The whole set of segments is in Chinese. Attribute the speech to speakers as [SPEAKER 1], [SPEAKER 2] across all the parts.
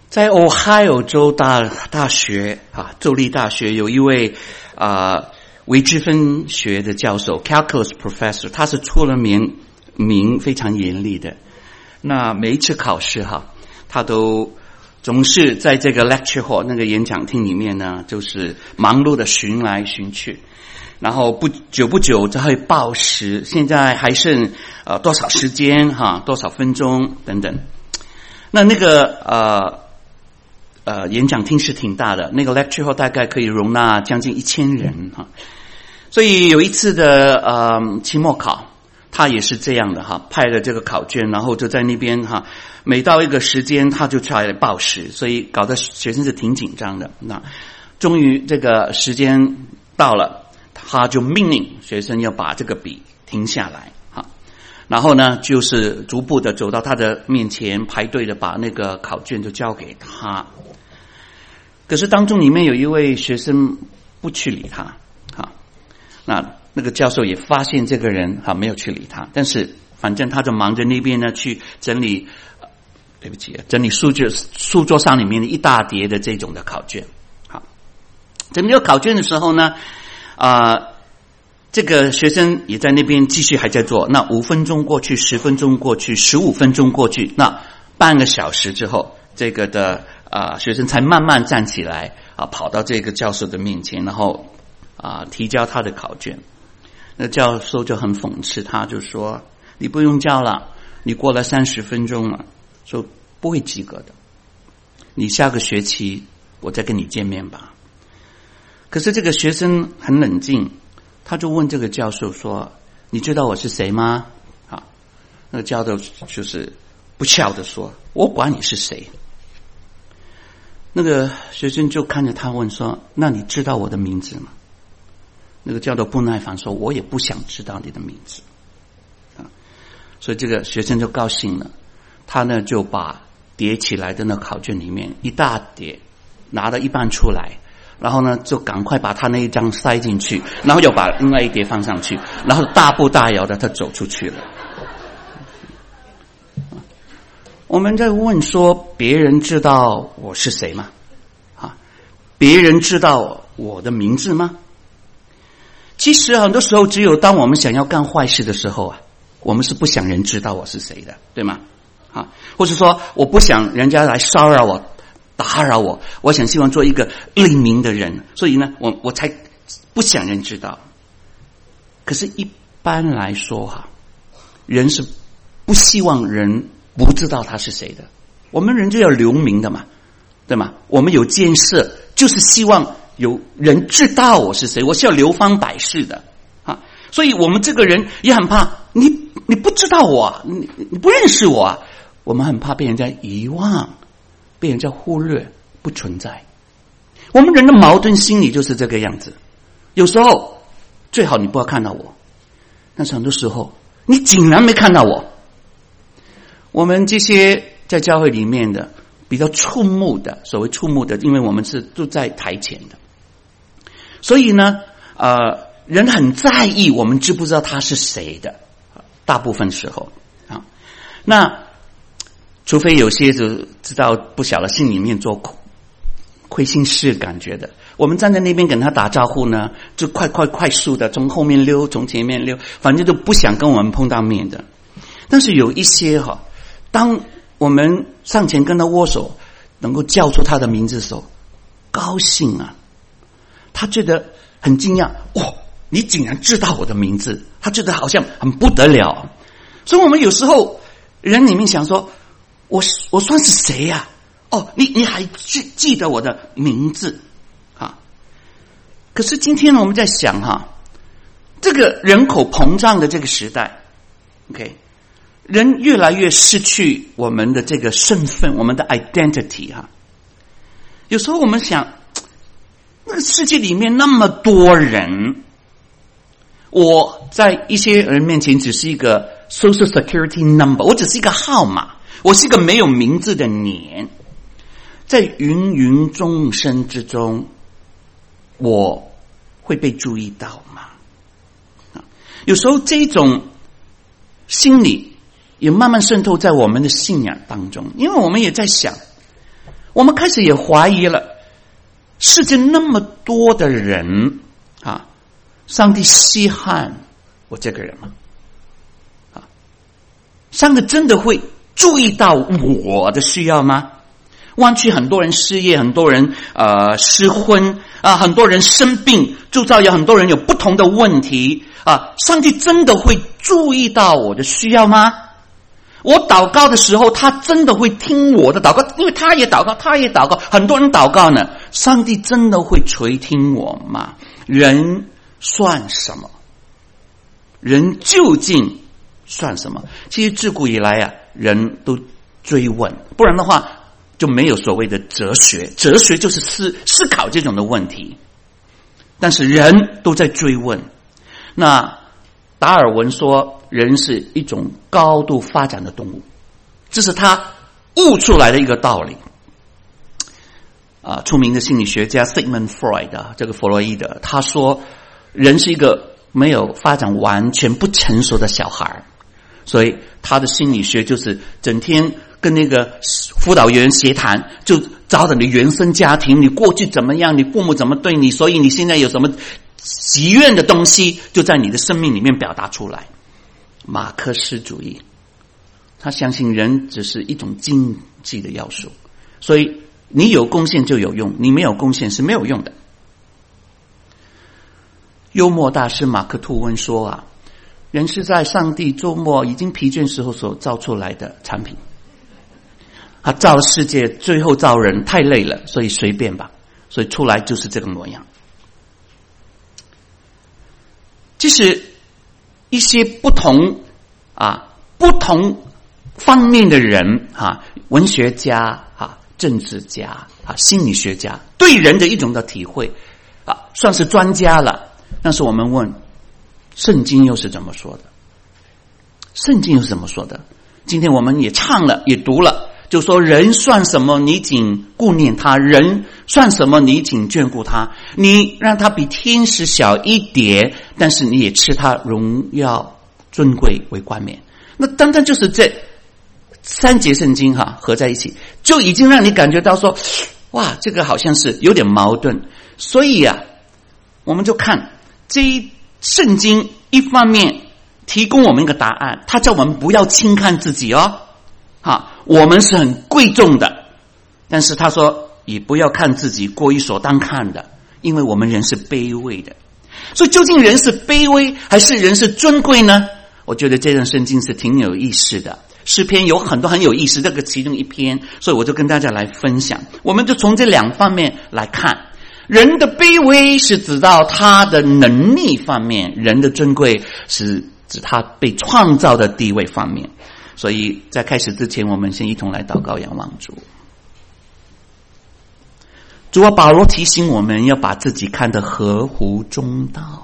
[SPEAKER 1] 在 Ohio 州大学州立大学有一位微积分学的教授 Calculus Professor， 他是出了名非常严厉的。那每一次考试他都总是在这个 lecture hall 那个演讲厅里面呢，就是忙碌的巡来巡去，然后不久就会报时，现在还剩多少时间多少分钟等等。那个演讲厅是挺大的，那个 lecture hall 大概可以容纳将近1000人所以有一次的期末考，他也是这样的派了这个考卷，然后就在那边每到一个时间他就出来报时，所以搞得学生是挺紧张的。那终于这个时间到了，他就命令学生要把这个笔停下来然后呢就是逐步的走到他的面前，排队的把那个考卷就交给他。可是当中里面有一位学生不去理他那个教授也发现这个人没有去理他，但是反正他就忙着那边呢去整理书桌上里面的一大叠的这种的考卷。整理考卷的时候呢这个学生也在那边继续还在做。那5分钟过去，10分钟过去，15分钟过去，那半个小时之后，这个的学生才慢慢站起来跑到这个教授的面前，然后提交他的考卷。那教授就很讽刺他，就说你不用交了，你过了30分钟了，说不会及格的，你下个学期我再跟你见面吧。可是这个学生很冷静，他就问这个教授说，你知道我是谁吗？那个教授就是不笑的说，我管你是谁。那个学生就看着他问说，那你知道我的名字吗？那个教授不耐烦说，我也不想知道你的名字所以这个学生就高兴了，他呢就把叠起来的那考卷里面一大叠拿了一半出来，然后呢就赶快把他那一张塞进去，然后又把另外一叠放上去，然后大步大摇的他走出去了。我们在问说，别人知道我是谁吗？别人知道我的名字吗？其实很多时候只有当我们想要干坏事的时候我们是不想人知道我是谁的，对吗？或者说我不想人家来骚扰我打扰我，我想希望做一个匿名的人，所以呢我才不想人知道。可是一般来说人是不希望人不知道他是谁的，我们人就要留名的嘛，对吗？我们有建设就是希望有人知道我是谁，我是要流芳百世的所以我们这个人也很怕你不知道我你不认识我我们很怕被人家遗忘，被人家忽略，不存在。我们人的矛盾心理就是这个样子，有时候最好你不要看到我，但是很多时候你竟然没看到我。我们这些在教会里面的比较触目的，所谓触目的，因为我们是住在台前的，所以呢人很在意我们知不知道他是谁的，大部分时候那除非有些就知道不晓得心里面做亏心事感觉的，我们站在那边跟他打招呼呢，就快速的从后面溜，从前面溜，反正就不想跟我们碰到面的。但是有一些当我们上前跟他握手，能够叫出他的名字的时候，高兴他觉得很惊讶，你竟然知道我的名字，他觉得好像很不得了。所以我们有时候人里面想说，我算是谁呀？你还记得我的名字可是今天呢，我们在想这个人口膨胀的这个时代 ，OK， 人越来越失去我们的这个身份，我们的 identity 有时候我们想，那个世界里面那么多人，我在一些人面前只是一个 social security number， 我只是一个号码，我是一个没有名字的年，在芸芸众生之中，我会被注意到吗？有时候这种心理也慢慢渗透在我们的信仰当中，因为我们也在想， 我们开始也怀疑了，世界那么多的人啊，上帝稀罕我这个人吗？啊，上帝真的会注意到我的需要吗？湾区很多人失业，很多人失婚啊，很多人生病，周遭有很多人有不同的问题啊，上帝真的会注意到我的需要吗？我祷告的时候，他真的会听我的祷告，因为他也祷告，他也祷告，很多人祷告呢，上帝真的会垂听我吗？人算什么？人究竟算什么？其实自古以来啊，人都追问，不然的话就没有所谓的哲学。哲学就是思考这种的问题，但是人都在追问。那达尔文说，人是一种高度发展的动物，这是他悟出来的一个道理。出名的心理学家 Sigmund Freud 这个弗洛伊德，他说人是一个没有发展完全不成熟的小孩，所以他的心理学就是整天跟那个辅导员协谈，就找到你原生家庭，你过去怎么样，你父母怎么对你，所以你现在有什么祈愿的东西就在你的生命里面表达出来。马克思主义他相信人只是一种经济的要素，所以你有贡献就有用，你没有贡献是没有用的。幽默大师马克吐温说啊，人是在上帝周末已经疲倦时候所造出来的产品。他造了世界，最后造人太累了，所以随便吧，所以出来就是这个模样。其实一些不同方面的人文学家政治家心理学家对人的一种的体会算是专家了。但是我们问，圣经又是怎么说的？圣经又是怎么说的？今天我们也唱了，也读了，就说人算什么，你仅顾念他；人算什么，你仅眷顾他。你让他比天使小一点，但是你也吃他荣耀尊贵为冠冕。那单单就是这3节圣经合在一起，就已经让你感觉到说，哇，这个好像是有点矛盾。所以我们就看这一圣经，一方面提供我们一个答案，他叫我们不要轻看自己我们是很贵重的，但是他说也不要看自己过于所当看的，因为我们人是卑微的。所以究竟人是卑微还是人是尊贵呢？我觉得这段圣经是挺有意思的，诗篇有很多很有意思，这个其中一篇，所以我就跟大家来分享。我们就从这2方面来看，人的卑微是指到他的能力方面，人的尊贵是指他被创造的地位方面。所以在开始之前，我们先一同来祷告仰望主。主啊，保罗提醒我们要把自己看得合乎中道，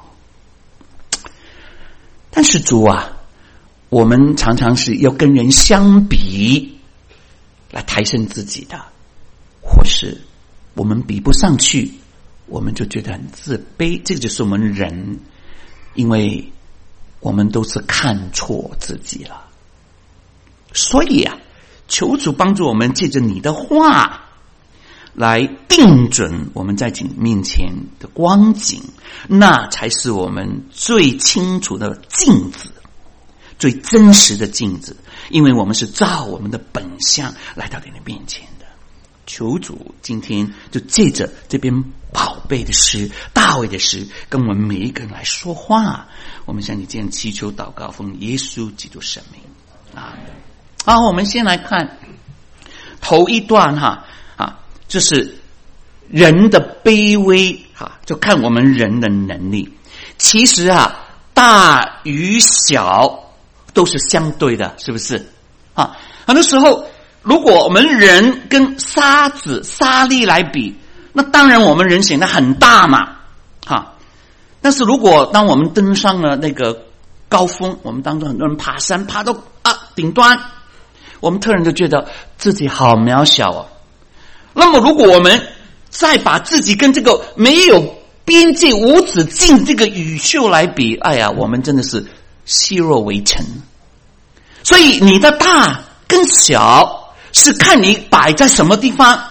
[SPEAKER 1] 但是主啊，我们常常是要跟人相比来抬升自己的，或是我们比不上去，我们就觉得很自卑。这就是我们人，因为我们都是看错自己了。所以求主帮助我们借着你的话来定准我们在你面前的光景，那才是我们最清楚的镜子，最真实的镜子，因为我们是照我们的本相来到你的面前的。求主今天就借着这篇宝贝的诗，大卫的诗，跟我们每一个人来说话。我们向你这样祈求祷告，奉耶稣基督圣名，阿们。好，我们先来看头一段就是人的卑微就看我们人的能力。其实大与小都是相对的，是不是很多时候如果我们人跟沙子沙粒来比，那当然我们人显得很大嘛但是如果当我们登上了那个高峰，我们当中很多人爬山爬到顶端，我们突然就觉得自己好渺小那么如果我们再把自己跟这个没有边界无止境这个宇宙来比，我们真的是稀弱为尘。所以你的大跟小是看你摆在什么地方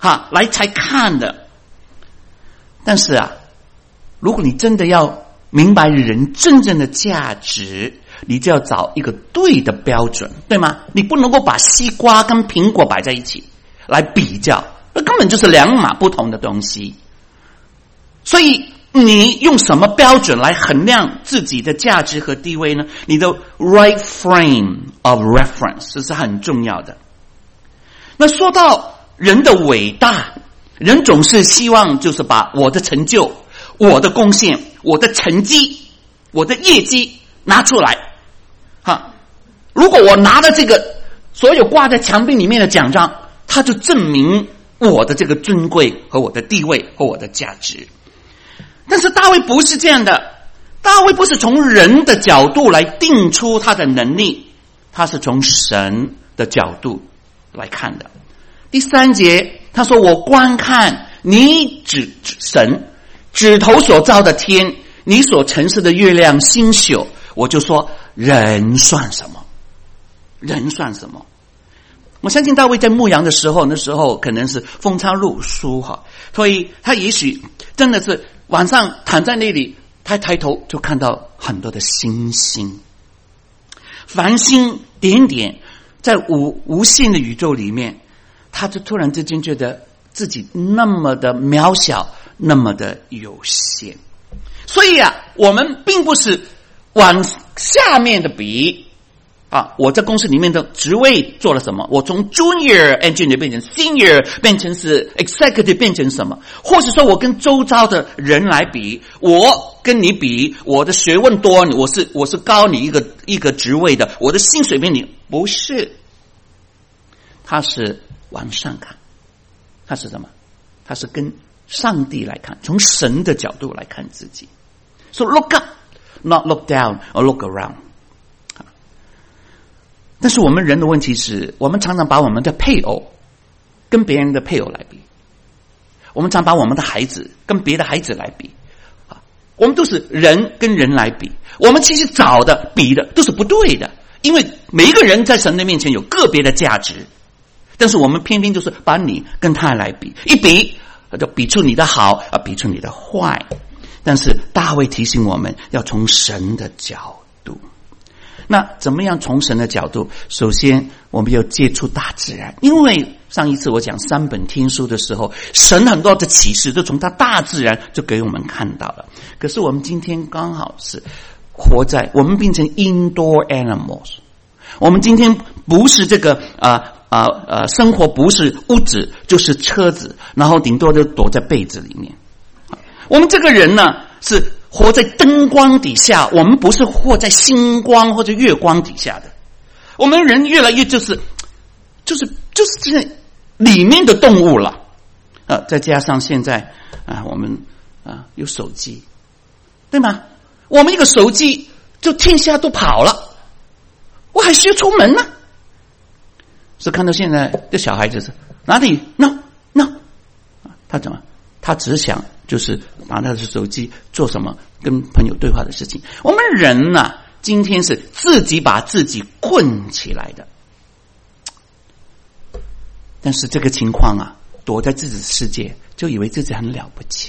[SPEAKER 1] 来才看的。但是啊，如果你真的要明白人真正的价值，你就要找一个对的标准，对吗？你不能够把西瓜跟苹果摆在一起来比较，那根本就是两码不同的东西。所以你用什么标准来衡量自己的价值和地位呢？你的 right frame of reference 这是很重要的。那说到人的伟大，人总是希望就是把我的成就、我的贡献、我的成绩、我的业绩拿出来。如果我拿了这个所有挂在墙壁里面的奖章，它就证明我的这个尊贵和我的地位和我的价值。但是大卫不是这样的，大卫不是从人的角度来定出他的能力，他是从神的角度来看的。第3节他说，我观看你神指头所造的天，你所陈设的月亮星宿，我就说人算什么？人算什么？我相信大卫在牧羊的时候，那时候可能是风餐露宿所以他也许真的是晚上躺在那里，他抬头就看到很多的星星，繁星点点，在无限的宇宙里面，他就突然之间觉得自己那么的渺小，那么的有限。所以啊，我们并不是往下面的比我在公司里面的职位做了什么，我从 junior engineer 变成 senior， 变成是 executive， 变成什么，或者说我跟周遭的人来比，我跟你比，我的学问多，我是高你一个职位的，我的薪水比你，不是，他是往上看，他是什么？他是跟上帝来看，从神的角度来看自己。So look up, not look down or look around。但是我们人的问题是，我们常常把我们的配偶跟别人的配偶来比，我们常把我们的孩子跟别的孩子来比，我们都是人跟人来比，我们其实找的比的都是不对的，因为每一个人在神的面前有个别的价值，但是我们偏偏就是把你跟他来比，一比就比出你的好，比出你的坏。但是大卫提醒我们要从神的角度。那怎么样从神的角度？首先我们要接触大自然，因为上一次我讲3本天书的时候，神很多的启示都从他大自然就给我们看到了。可是我们今天刚好是活在，我们变成 indoor animals， 我们今天不是这个生活不是屋子就是车子，然后顶多就躲在被子里面。我们这个人呢是活在灯光底下，我们不是活在星光或者月光底下的。我们人越来越就是这里面的动物了。再加上现在我们有手机，对吗？我们一个手机就天下都跑了，我还需要出门吗？是看到现在的小孩子是哪里 no， 他怎么？他只想就是拿他的手机做什么跟朋友对话的事情。我们人今天是自己把自己困起来的。但是这个情况躲在自己的世界，就以为自己很了不起。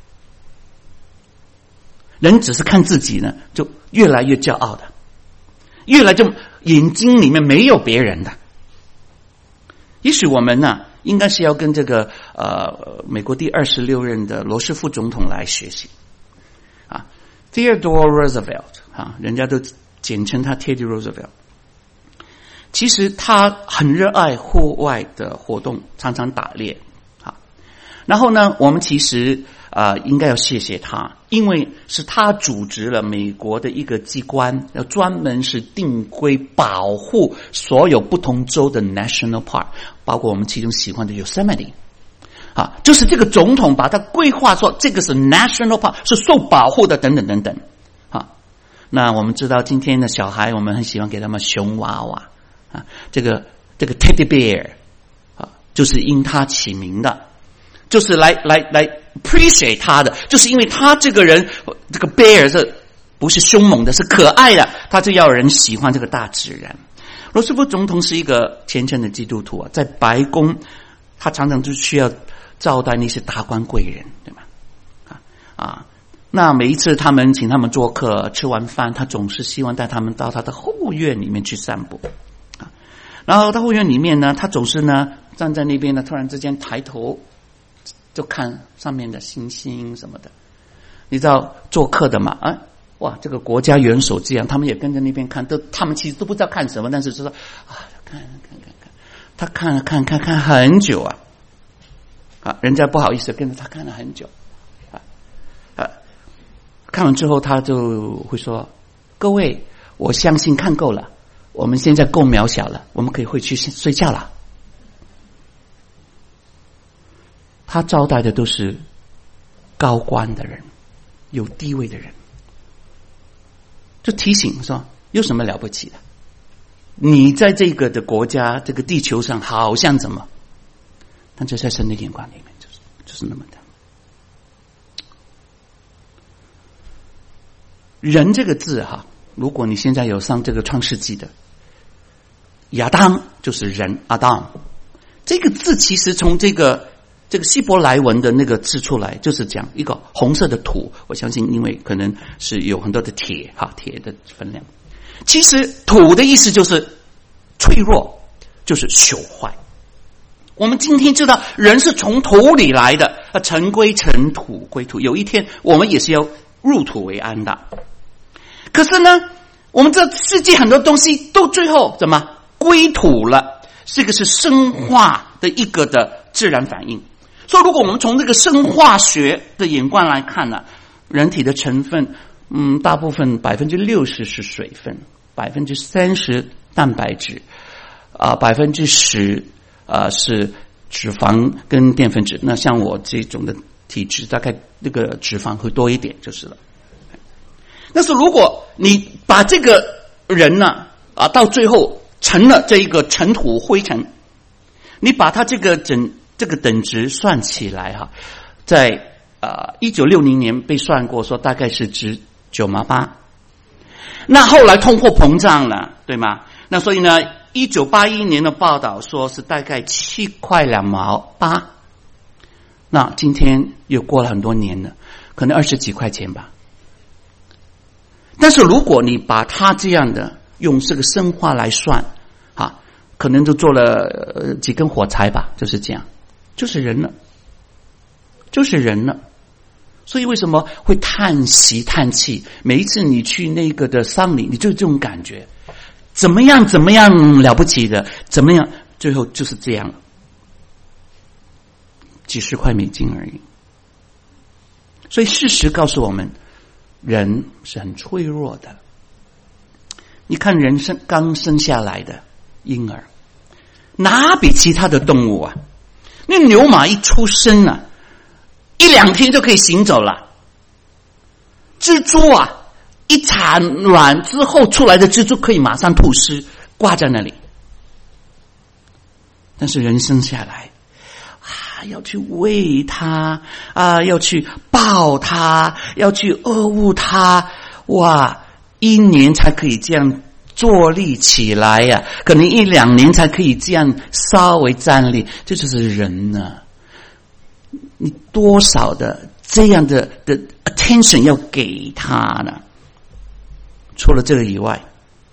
[SPEAKER 1] 人只是看自己呢，就越来越骄傲的，越来就眼睛里面没有别人的。也许我们应该是要跟这个美国第26任的罗斯福总统来学习Theodore Roosevelt 人家都简称他 Teddy Roosevelt。其实他很热爱户外的活动，常常打猎然后呢，我们其实应该要谢谢他，因为是他组织了美国的一个机关，要专门是定规保护所有不同州的 national park， 包括我们其中喜欢的 Yosemite就是这个总统把它规划说这个是 national park， 是受保护的等等等等那我们知道今天的小孩，我们很喜欢给他们熊娃娃这个 teddy bear就是因他起名的，就是来 appreciate 他的，就是因为他这个人，这个 bear 是不是凶猛的，是可爱的，他就要人喜欢这个大自然。罗斯福总统是一个虔诚的基督徒在白宫他常常就需要招待那些达官贵人，对吗？那每一次他们请他们做客，吃完饭，他总是希望带他们到他的后院里面去散步然后到后院里面呢，他总是呢站在那边呢，突然之间抬头就看上面的星星什么的。你知道做客的嘛？哇，这个国家元首这样，他们也跟着那边看，他们其实都不知道看什么，但是知道看，他看很久人家不好意思跟着他看了很久看完之后他就会说：各位，我相信看够了，我们现在够渺小了，我们可以回去睡觉了。他招待的都是高官的人，有地位的人，就提醒说有什么了不起的？你在这个的国家这个地球上好像怎么，但这在神的眼光里面就是那么的。人这个字如果你现在有上这个创世纪的，亚当就是人，Adam这个字其实从这个希伯来文的那个字出来，就是讲一个红色的土。我相信因为可能是有很多的铁的分量。其实土的意思就是脆弱，就是朽坏。我们今天知道人是从土里来的，尘归尘，土归土，有一天我们也是要入土为安的。可是呢，我们这世界很多东西都最后怎么归土了？这个是生化的一个的自然反应。所以如果我们从这个生化学的眼光来看呢，人体的成分大部分60%是水分，30%蛋白质10%是脂肪跟淀粉质。那像我这种的体质，大概那个脂肪会多一点就是了。但是如果你把这个人呢到最后成了这一个尘土灰尘，你把它这个等值算起来在1960年被算过，说大概是值9毛8。那后来通货膨胀了，对吗？那所以呢，1981年的报道说是大概7块2毛8。那今天又过了很多年了，可能20几块钱吧。但是如果你把它这样的用这个生化来算可能就做了几根火柴吧，就是这样，就是人了。所以为什么会叹气？每一次你去那个的丧礼，你就这种感觉，怎么样了不起的，怎么样，最后就是这样了，几十块美金而已。所以事实告诉我们，人是很脆弱的。你看人刚生下来的婴儿，哪比其他的动物那牛马一出生1-2天就可以行走了。蜘蛛一产卵之后出来的蜘蛛可以马上吐丝挂在那里。但是人生下来要去喂它要去抱它，要去呵护它，1年才可以这样坐立起来可能1-2年才可以这样稍微站立。这就是人你多少的这样的 attention 要给他呢？除了这个以外，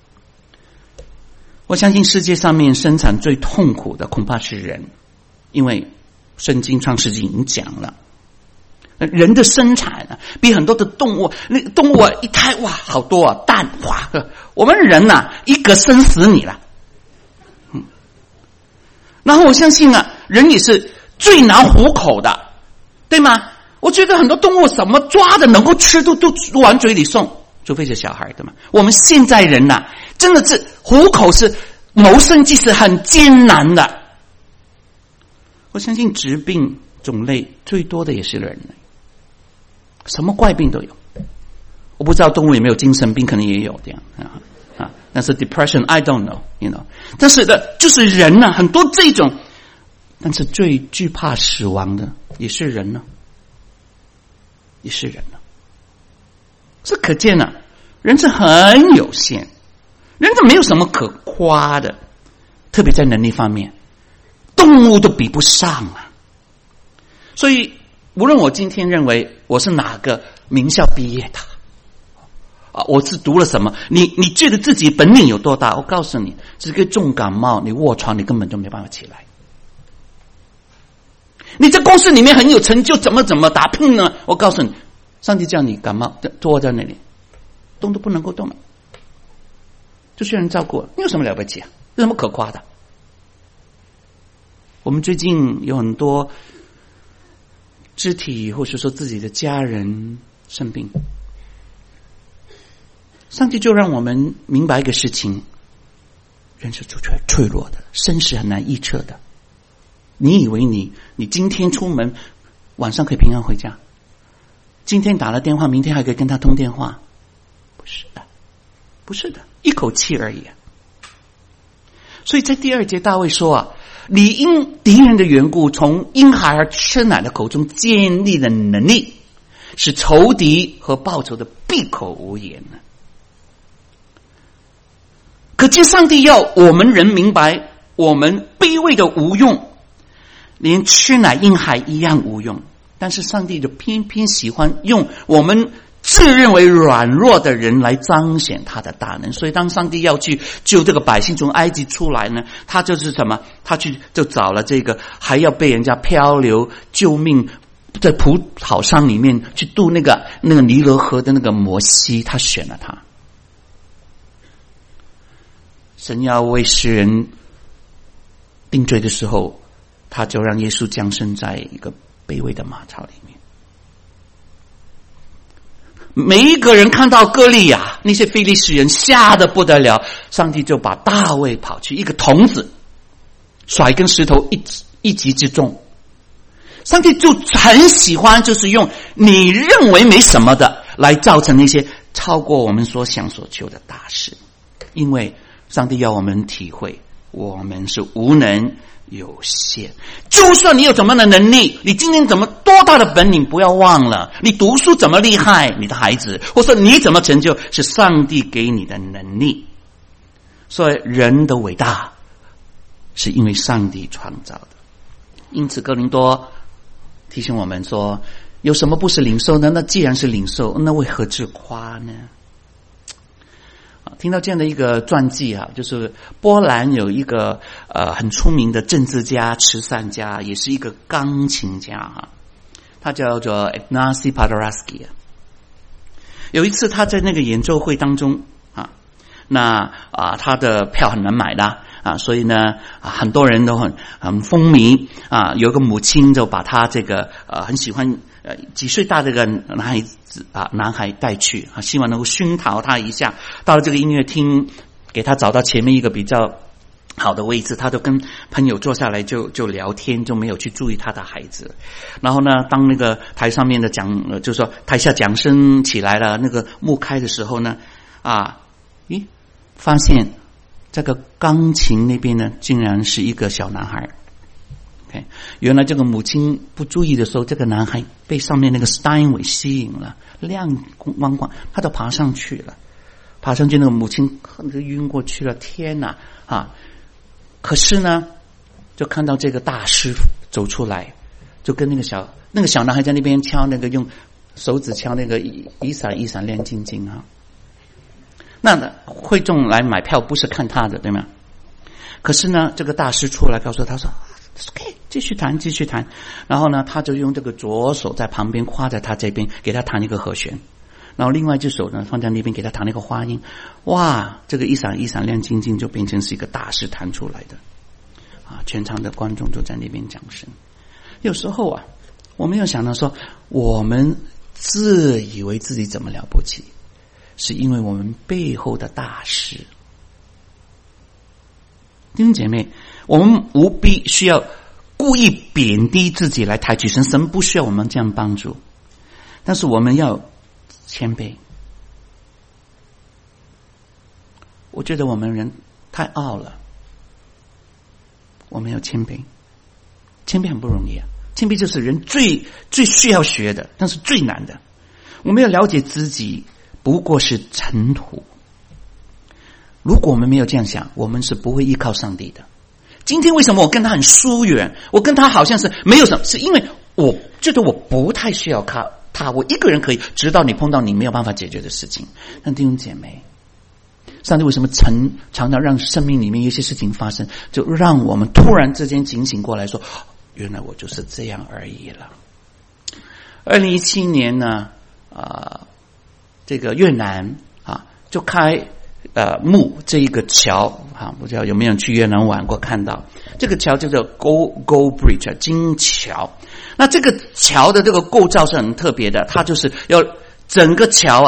[SPEAKER 1] 我相信世界上面生产最痛苦的恐怕是人，因为圣经创世纪已经讲了，人的生产比很多的动物，那动物一胎好多蛋我们人一个生死你了。然后我相信人也是最难糊口的，对吗？我觉得很多动物什么抓的能够吃都往嘴里送，除非是小孩的嘛。我们现在人真的是糊口是谋生计是很艰难的。我相信疾病种类最多的也是人类，什么怪病都有。我不知道动物有没有精神病，可能也有这样但是 depression I don't know you know。 但是就是人很多这种，但是最惧怕死亡的也是人这可见人是很有限，人是没有什么可夸的，特别在能力方面动物都比不上啊。所以无论我今天认为我是哪个名校毕业的我是读了什么，你觉得自己本领有多大？我告诉你，这个重感冒你卧床你根本就没办法起来。你在公司里面很有成就，怎么打拼呢？我告诉你，上帝叫你感冒坐在那里动都不能够动了，就需要人照顾，你有什么了不起啊？有什么可夸的？我们最近有很多肢体或者说自己的家人生病，上帝就让我们明白一个事情，人是脆弱的，生死很难预测的。你以为你今天出门晚上可以平安回家，今天打了电话明天还可以跟他通电话？不是的，一口气而已。所以在第2节大卫说你因敌人的缘故从婴孩儿吃奶的口中建立的能力，使仇敌和报仇的闭口无言。可见上帝要我们人明白，我们卑微的无用，连吃奶婴孩一样无用，但是上帝就偏偏喜欢用我们自认为软弱的人来彰显他的大能。所以当上帝要去救这个百姓从埃及出来呢，他就是什么？他就找了这个还要被人家漂流救命在葡萄山里面去渡那个尼罗河的那个摩西，他选了他。神要为世人定罪的时候，他就让耶稣降生在一个卑微的马槽里面。每一个人看到歌利亚那些非利士人吓得不得了，上帝就把大卫跑去一个童子甩一根石头一击之中。上帝就很喜欢就是用你认为没什么的来造成那些超过我们所想所求的大事，因为上帝要我们体会我们是无能有限。就算你有怎么样的能力，你今天怎么多大的本领，不要忘了你读书怎么厉害，你的孩子或者你怎么成就，是上帝给你的能力。所以人的伟大是因为上帝创造的。因此哥林多提醒我们说，有什么不是领受呢？那既然是领受，那为何自夸呢？听到这样的一个传记就是波兰有一个很出名的政治家、慈善家，也是一个钢琴家他叫做 Ignacy Paderewski。有一次他在那个演奏会当中他的票很难买的所以呢很多人都很风靡有个母亲就把他这个很喜欢几岁大这个男孩带去希望能够熏陶他一下。到了这个音乐厅，给他找到前面一个比较好的位置，他就跟朋友坐下来就聊天，就没有去注意他的孩子。然后呢，当那个台上面的就是说台下讲声起来了，那个幕开的时候呢发现这个钢琴那边呢竟然是一个小男孩。原来这个母亲不注意的时候，这个男孩被上面那个 Steinway 吸引了，亮光光，他就爬上去了。爬上去那个母亲就晕过去了，天哪可是呢就看到这个大师走出来，就跟那个小男孩在那边敲那个用手指敲那个一闪一闪亮晶晶那会众来买票不是看他的，对吗？可是呢这个大师出来告诉他说OK， 继续弹。然后呢他就用这个左手在旁边夸在他这边，给他弹一个和弦，然后另外一只手呢放在那边给他弹那个花音。哇，这个一闪一闪亮晶晶就变成是一个大师弹出来的全场的观众就在那边掌声。有时候我们要想到说，我们自以为自己怎么了不起，是因为我们背后的大师。弟兄姐妹，我们无必需要故意贬低自己来抬举神，神不需要我们这样帮助，但是我们要谦卑。我觉得我们人太傲了，我们要谦卑。谦卑很不容易谦卑就是人最需要学的，但是最难的。我们要了解自己不过是尘土。如果我们没有这样想，我们是不会依靠上帝的。 今天为什么我跟他很疏远？我跟他好像是没有什么，是因为我觉得我不太需要他，我一个人可以，直到你碰到你没有办法解决的事情。但弟兄姐妹，上帝为什么常常让生命里面有些事情发生，就让我们突然之间警醒过来说，原来我就是这样而已了。2017年呢，这个越南就开木这一个桥不知道有没有去越南玩过，看到这个桥叫做 Go Bridge 金桥。那这个桥的这个构造是很特别的，它就是要整个桥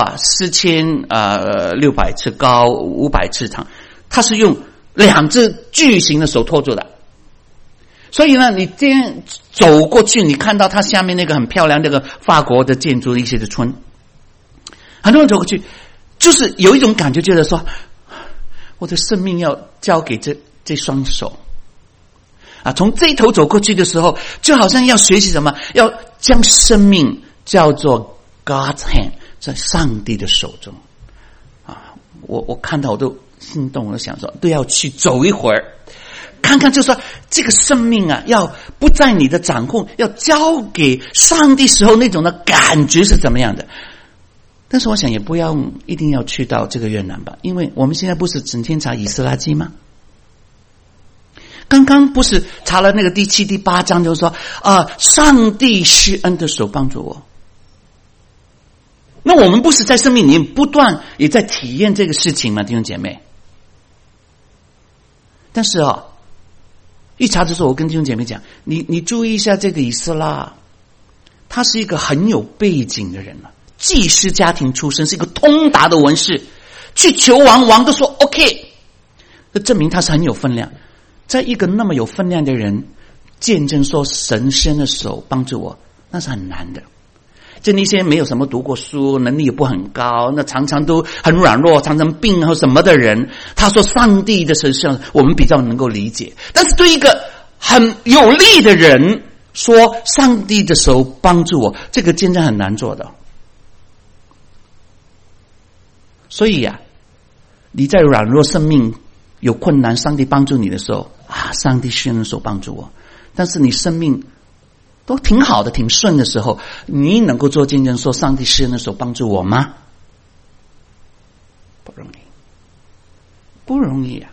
[SPEAKER 1] 4600尺高，500尺长，它是用2只巨型的手托住的。所以呢，你今天走过去，你看到它下面那个很漂亮那个法国的建筑一些的村，很多人走过去就是有一种感觉，觉得说我的生命要交给这双手从这一头走过去的时候，就好像要学习什么，要将生命叫做 God's hand， 在上帝的手中我看到我都心动，我想说都要去走一会儿，看看就说这个生命要不在你的掌控，要交给上帝时候那种的感觉是怎么样的。但是我想也不要一定要去到这个越南吧，因为我们现在不是整天查以斯拉记吗？刚刚不是查了那个第7、第8章，就是说上帝施恩的手帮助我。那我们不是在生命里面不断也在体验这个事情吗，弟兄姐妹？但是一查的时候，我跟弟兄姐妹讲，你注意一下这个以斯拉，他是一个很有背景的人祭司家庭出身，是一个通达的文士，去求王，王都说 OK， 这证明他是很有分量。在一个那么有分量的人见证说神伸的手帮助我，那是很难的。就那些没有什么读过书，能力也不很高，那常常都很软弱，常常病或什么的人，他说上帝的神圣，我们比较能够理解。但是对一个很有力的人说上帝的手帮助我，这个见证很难做的。所以你在软弱生命有困难，上帝帮助你的时候上帝施恩的手帮助我。但是你生命都挺好的，挺顺的时候，你能够做见证说上帝施恩的手帮助我吗？不容易，不容易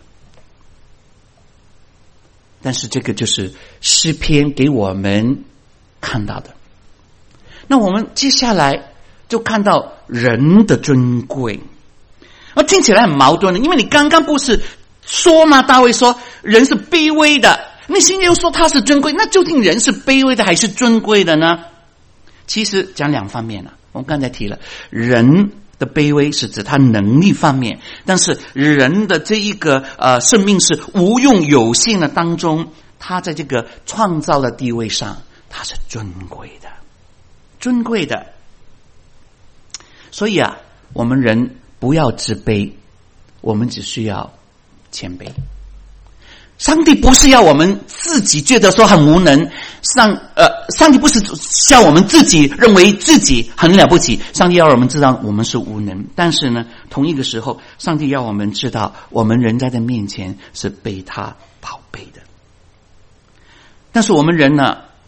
[SPEAKER 1] 但是这个就是诗篇给我们看到的。那我们接下来就看到人的尊贵。听起来很矛盾的，因为你刚刚不是说吗？大卫说人是卑微的，你现在又说他是尊贵，那究竟人是卑微的还是尊贵的呢？其实讲2方面我们刚才提了，人的卑微是指他能力方面，但是人的这一个生命是无用有限的当中，他在这个创造的地位上他是尊贵的，尊贵的。所以我们人不要自卑，我们只需要谦卑。上帝不是要我们自己觉得说很无能，上帝不是叫我们自己认为自己很了不起，上帝要我们知道我们是无能。但是呢，同一个时候，上帝要我们知道我们人在他面前是被他宝贝的。但是我们人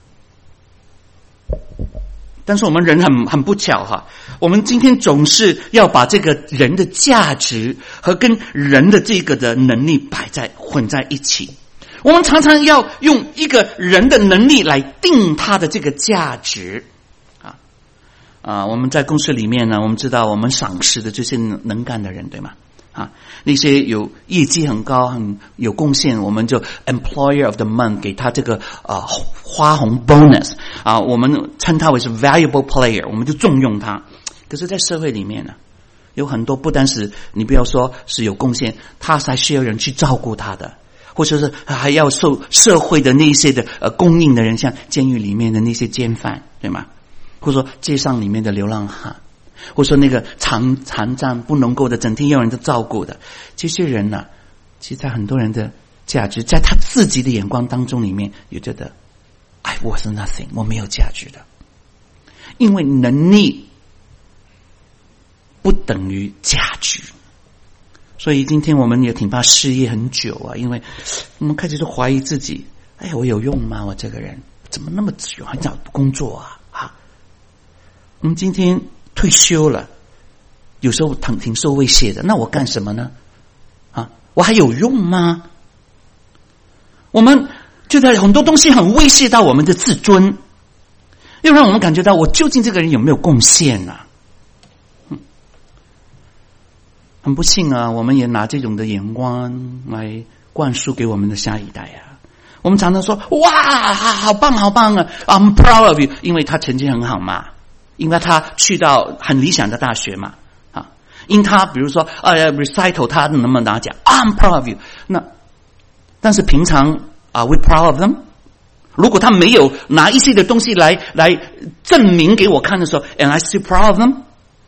[SPEAKER 1] 很不巧我们今天总是要把这个人的价值和跟人的这个的能力混在一起。我们常常要用一个人的能力来定他的这个价值我们在公司里面呢，我们知道我们赏识的这些能干的人，对吗？那些有业绩很高很有贡献，我们就 employer of the month 给他这个花红 bonus 我们称他为是 valuable player， 我们就重用他。可是在社会里面呢，有很多不单是你不要说是有贡献，他还需要人去照顾他的，或者是还要受社会的那些的供应的人，像监狱里面的那些奸犯，对吗？或者说街上里面的流浪汉，或者说那个残障不能够的整天要人的照顾的这些人其实在很多人的价值，在他自己的眼光当中里面有觉得我是 nothing， 我没有价值的。因为能力不等于价值， 所以今天我们也挺怕失业很久啊，因为我们开始就怀疑自己，哎，我有用吗？我这个人怎么那么喜欢找工作啊？我们今天退休了，有时候挺受威胁的，那我干什么呢？我还有用吗？我们觉得很多东西很威胁到我们的自尊，又让我们感觉到我究竟这个人有没有贡献啊？很不幸啊，我们也拿这种的眼光来灌输给我们的下一代啊。我们常常说，哇，好棒好棒啊 ，I'm proud of you， 因为他成绩很好嘛，因为他去到很理想的大学嘛，因他比如说recital 他能不能拿奖 ，I'm proud of you。但是平常are we proud of them？ 如果他没有拿一些的东西来证明给我看的时候 ，and I still proud of them？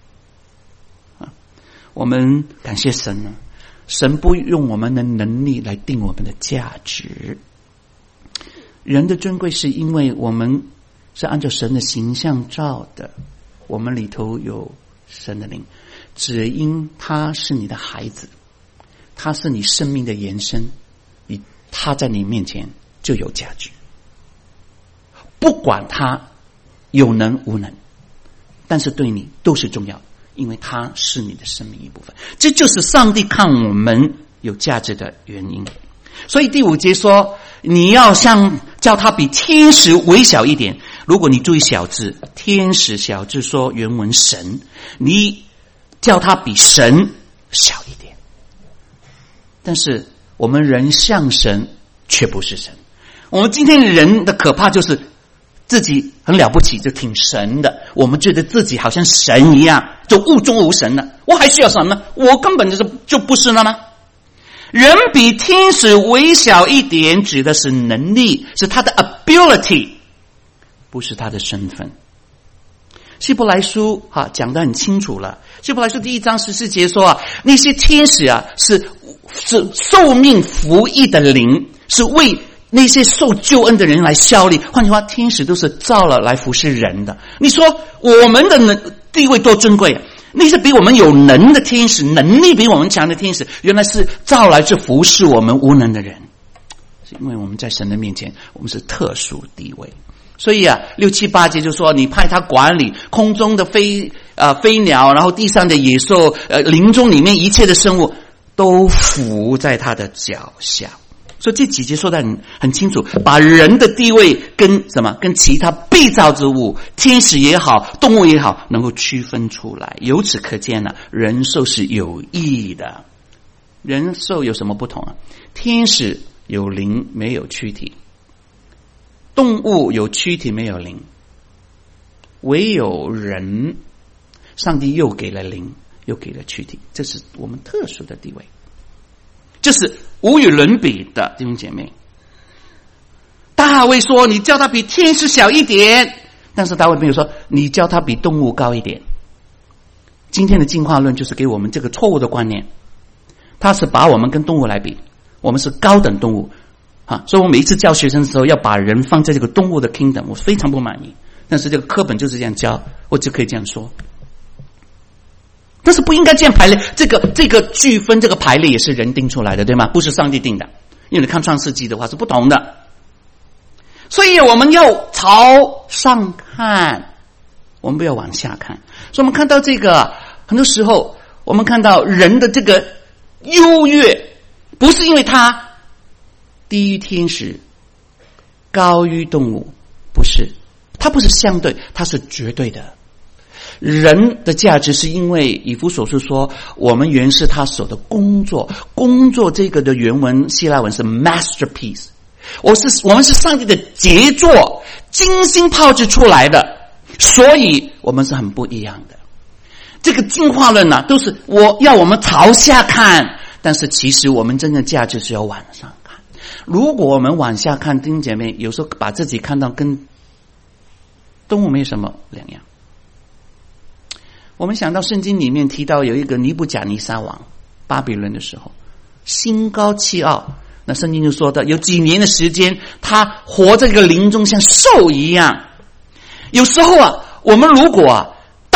[SPEAKER 1] 我们感谢神呢，神不用我们的能力来定我们的价值。人的尊贵是因为我们是按照神的形象造的，我们里头有神的灵，只因他是你的孩子，他是你生命的延伸，他在你面前就有价值。不管他有能无能，但是对你都是重要的，因为他是你的生命一部分。这就是上帝看我们有价值的原因。所以第5节说，你要叫他比天使微小一点。如果你注意小字，天使小字说原文神，你叫他比神小一点。但是我们人像神，却不是神。我们今天人的可怕就是自己很了不起，就挺神的，我们觉得自己好像神一样，就物中无神了。我还需要什么呢？我根本就不是了吗？人比天使微小一点，指的是能力，是他的 ability， 不是他的身份。希伯来书讲得很清楚了。希伯来书第1章14节说那些天使是受命服役的灵，是为那些受救恩的人来效力。换句话，天使都是造了来服侍人的。你说我们的地位多尊贵啊！那些比我们有能的天使，能力比我们强的天使，原来是造来去服侍我们无能的人。是因为我们在神的面前，我们是特殊地位。所以6、7、8节就说，你派他管理空中的飞鸟，然后地上的野兽，林中里面一切的生物都伏在他的脚下。所以这几节说得很清楚，把人的地位跟其他被造之物，天使也好，动物也好，能够区分出来。由此可见人兽是有益的。人兽有什么不同啊？天使有灵没有躯体，动物有躯体没有灵，唯有人，上帝又给了灵，又给了躯体，这是我们特殊的地位，这是无与伦比的。弟兄姐妹，大卫说你叫他比天使小一点，但是大卫没有说你叫他比动物高一点。今天的进化论就是给我们这个错误的观念，他是把我们跟动物来比，我们是高等动物所以我每一次教学生的时候要把人放在这个动物的 kingdom， 我非常不满意，但是这个课本就是这样教，我就可以这样说。但是不应该这样排列，这个区分，这个排列也是人定出来的，对吗？不是上帝定的，因为你看创世纪的话是不同的。所以我们要朝上看，我们不要往下看。所以我们看到这个，很多时候我们看到人的这个优越，不是因为他低于天使，高于动物，不是，它不是相对，它是绝对的。人的价值是因为以弗所书说，我们原是他手的工作这个的原文希腊文是 masterpiece， 我们是上帝的杰作，精心炮制出来的，所以我们是很不一样的。这个进化论都是要我们朝下看，但是其实我们真正的价值是要往上看。如果我们往下看，弟兄姐妹，有时候把自己看到跟动物没有什么两样。我们想到圣经里面提到有一个尼布甲尼撒王，巴比伦的时候心高气傲，那圣经就说到有几年的时间他活在这个林中像兽一样。有时候我们如果大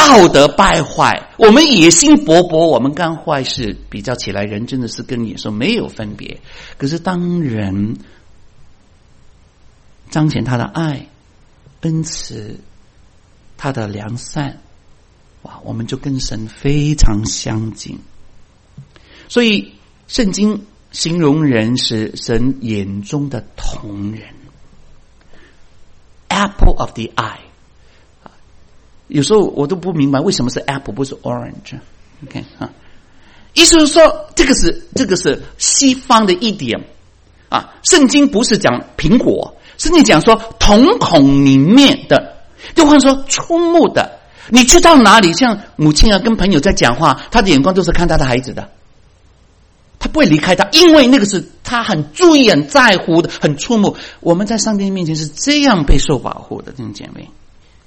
[SPEAKER 1] 道德败坏，我们野心勃勃，我们干坏事，比较起来，人真的是跟野兽没有分别。可是当人彰显他的爱、恩慈、他的良善，哇，我们就跟神非常相近。所以圣经形容人是神眼中的瞳人 ，apple of the eye。有时候我都不明白为什么是 apple 不是 orange。OK 啊，意思是说这个是西方的一点啊。圣经不是讲苹果，圣经讲说瞳孔里面的，就换说触目的。你去到哪里，像母亲啊跟朋友在讲话，他的眼光都是看他的孩子的，他不会离开他，因为那个是他很注意、很在乎的、很触目。我们在上帝面前是这样被受保护的，弟兄姐妹。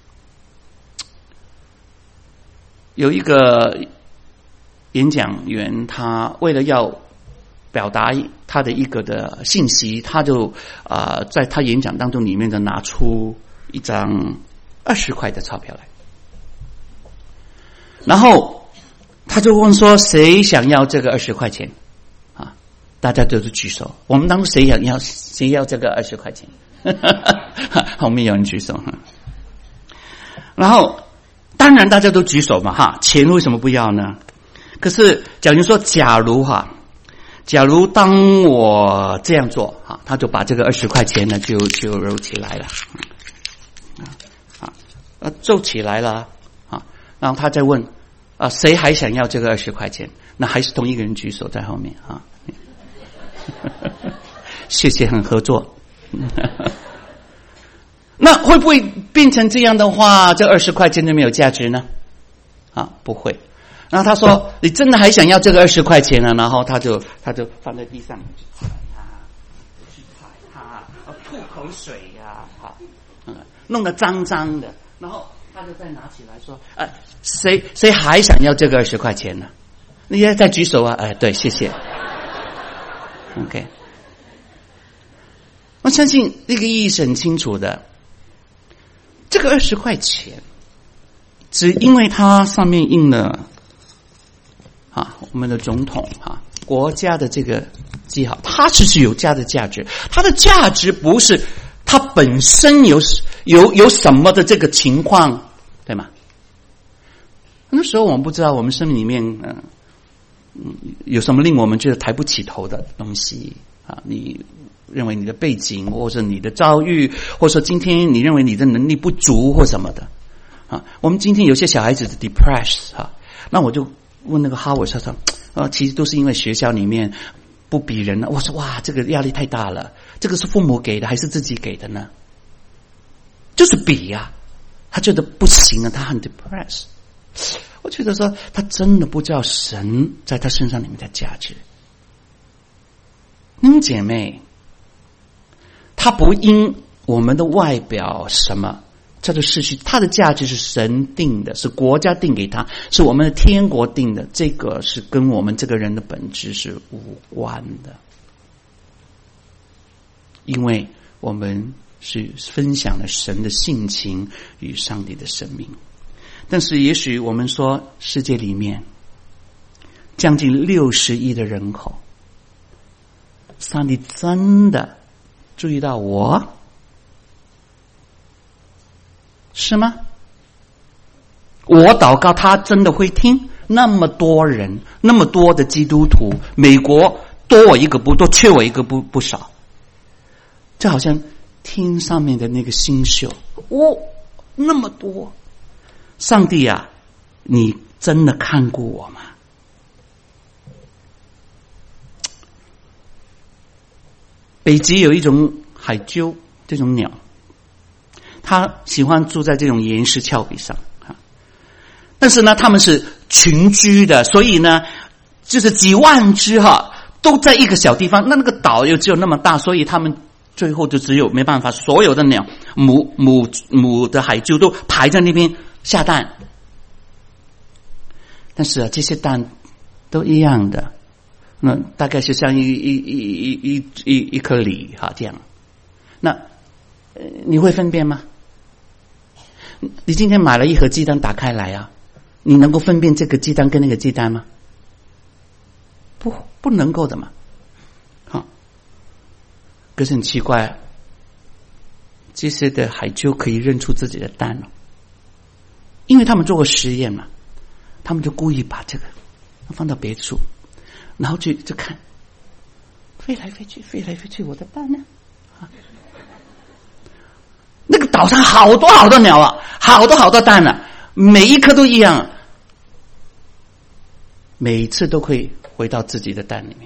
[SPEAKER 1] 有一个演讲员，他为了要表达他的一个的信息，他就在他演讲当中里面的拿出一张20块的钞票来，然后他就问说：“谁想要这个20块钱？”啊，大家都是举手。我们当中谁要这个20块钱？后面有人举手。然后当然大家都举手嘛，哈，钱为什么不要呢？可是假如说，假如当我这样做，哈，他就把这个20块钱呢就揉起来了，皱起来了，啊，然后他再问，谁还想要这个20块钱？那还是同一个人举手在后面啊。谢谢，很合作。那会不会变成这样的话，这20块钱就没有价值呢？啊，不会。然后他说：“你真的还想要这个20块钱呢？”然后他就放在地上去踩它，吐口水呀，弄得脏脏的。然后他就再拿起来说：“谁还想要这个20块钱呢？你也在举手啊？对，谢谢。OK， 我相信这个意义是很清楚的。这个20块钱，只因为它上面印了我们的总统国家的这个记号，它其实有它的价值。它的价值不是它本身有什么的这个情况，对吗？那时候我们不知道我们生命里面有什么令我们觉得抬不起头的东西你认为你的背景，或者你的遭遇，或者说今天你认为你的能力不足或什么的我们今天有些小孩子的 depressed 那我就问那个哈维说其实都是因为学校里面不比人我说哇，这个压力太大了，这个是父母给的还是自己给的呢？就是比他觉得不行他很 depressed。我觉得说他真的不知道神在他身上里面的价值。姐妹，他不因我们的外表什么叫做世俗，他的价值是神定的，是国家定给他，是我们的天国定的，这个是跟我们这个人的本质是无关的，因为我们是分享了神的性情与上帝的生命。但是也许我们说世界里面将近60亿的人口，上帝真的注意到我是吗？我祷告他真的会听？那么多人，那么多的基督徒，美国多我一个不多，缺我一个不少，就好像听上面的那个星宿那么多，上帝你真的看过我吗？北极有一种海鸠，这种鸟，它喜欢住在这种岩石峭壁上但是呢，它们是群居的，所以呢，就是几万只都在一个小地方。那个岛又只有那么大，所以它们最后就只有没办法，所有的鸟母的海鸠都排在那边下蛋。但是这些蛋都一样的，那大概是像一颗梨这样。那你会分辨吗？你今天买了一盒鸡蛋，打开来你能够分辨这个鸡蛋跟那个鸡蛋吗？不能够的嘛。好，可是很奇怪，这些的海鸠可以认出自己的蛋了，因为他们做过实验嘛，他们就故意把这个放到别处，然后就看，飞来飞去，飞来飞去，我的蛋呢？那个岛上好多好多鸟啊，好多好多蛋啊，每一颗都一样，每一次都会回到自己的蛋里面，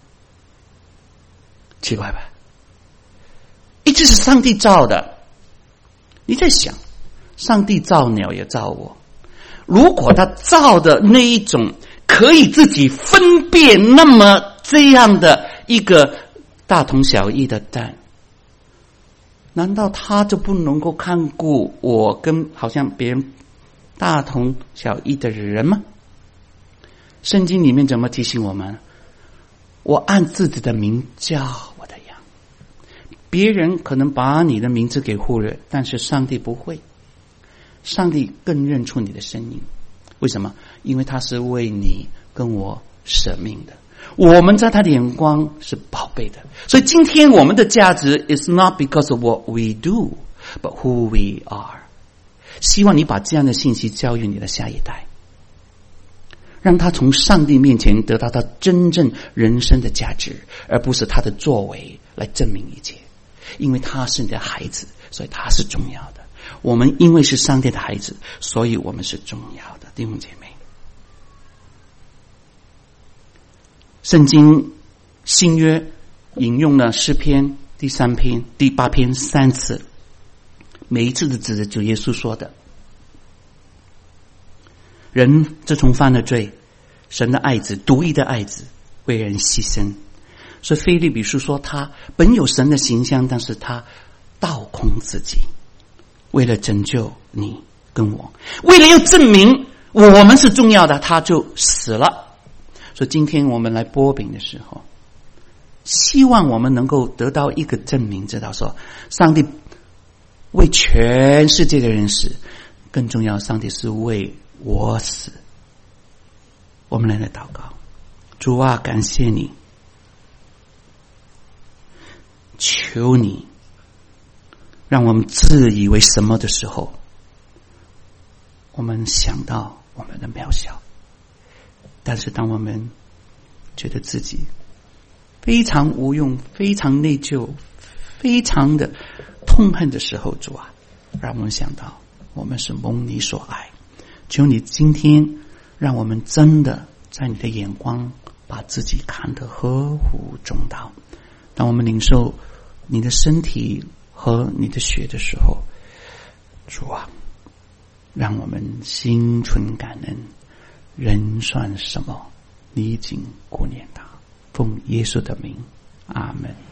[SPEAKER 1] 奇怪吧？这是上帝造的。你在想，上帝造鸟也造我，如果他造的那一种可以自己分辨那么这样的一个大同小异的蛋，难道他就不能够看顾我跟好像别人大同小异的人吗？圣经里面怎么提醒我们？我按自己的名叫我的羊。别人可能把你的名字给忽略，但是上帝不会。上帝更认出你的声音。为什么？因为他是为你跟我舍命的，我们在他的眼光是宝贝的。所以今天我们的价值 is not because of what we do, but who we are。 希望你把这样的信息教育你的下一代，让他从上帝面前得到他真正人生的价值，而不是他的作为来证明一切。因为他是你的孩子，所以他是重要的。我们因为是上帝的孩子，所以我们是重要的。弟兄姐妹，圣经新约引用了诗篇第3篇、第8篇3次，每一次都指着主耶稣说的。人自从犯了罪，神的爱子，独一的爱子为人牺牲。所以腓立比书说，他本有神的形象，但是他倒空自己，为了拯救你跟我，为了要证明我们是重要的，他就死了。所以今天我们来擘饼的时候，希望我们能够得到一个证明，知道说上帝为全世界的人死，更重要，上帝是为我死。我们来祷告。主啊，感谢你，求你让我们自以为什么的时候，我们想到我们的渺小。但是当我们觉得自己非常无用，非常内疚，非常的痛恨的时候，主啊，让我们想到我们是蒙你所爱。求你今天让我们真的在你的眼光把自己看得合乎中道。当我们领受你的身体和你的血的时候，主啊，让我们心存感恩。人算什么？你已经顾念他。奉耶稣的名，阿们。